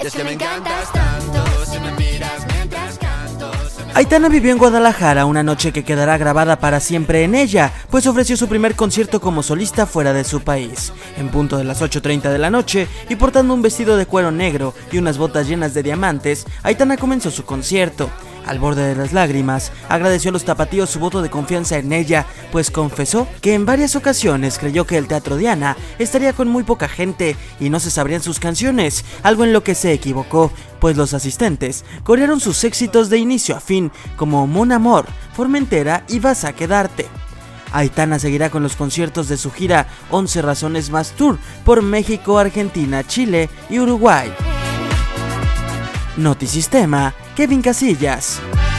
Y es que me encantas tanto, si me miras mientras canto. Aitana vivió en Guadalajara una noche que quedará grabada para siempre en ella, pues ofreció su primer concierto como solista fuera de su país. En punto de las 8:30 de la noche, y portando un vestido de cuero negro y unas botas llenas de diamantes, Aitana comenzó su concierto. Al borde de las lágrimas, agradeció a los tapatíos su voto de confianza en ella, pues confesó que en varias ocasiones creyó que el Teatro Diana estaría con muy poca gente y no se sabrían sus canciones, algo en lo que se equivocó, pues los asistentes corearon sus éxitos de inicio a fin, como Mon Amor, Formentera y Vas a Quedarte. Aitana seguirá con los conciertos de su gira 11 Razones Más Tour por México, Argentina, Chile y Uruguay. Notisistema, Kevin Casillas.